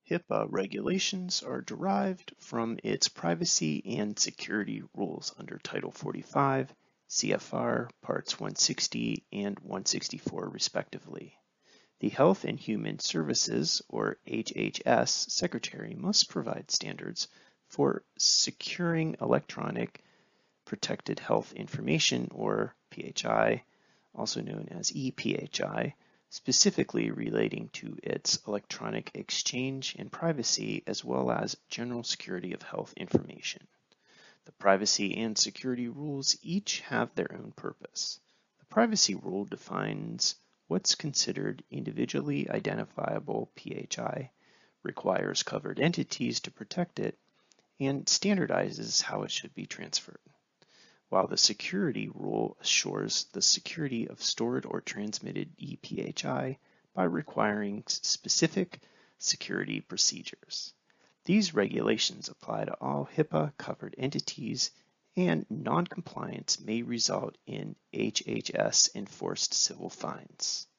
HIPAA regulations are derived from its privacy and security rules under Title 45, CFR Parts 160 and 164 respectively. The Health and Human Services, or HHS, Secretary must provide standards for securing electronic protected health information, or PHI, also known as ePHI, specifically relating to its electronic exchange and privacy, as well as general security of health information. The privacy and security rules each have their own purpose. The privacy rule defines what's considered individually identifiable PHI, requires covered entities to protect it, and standardizes how it should be transferred, while the security rule assures the security of stored or transmitted ePHI by requiring specific security procedures. These regulations apply to all HIPAA-covered entities, and non-compliance may result in HHS-enforced civil fines.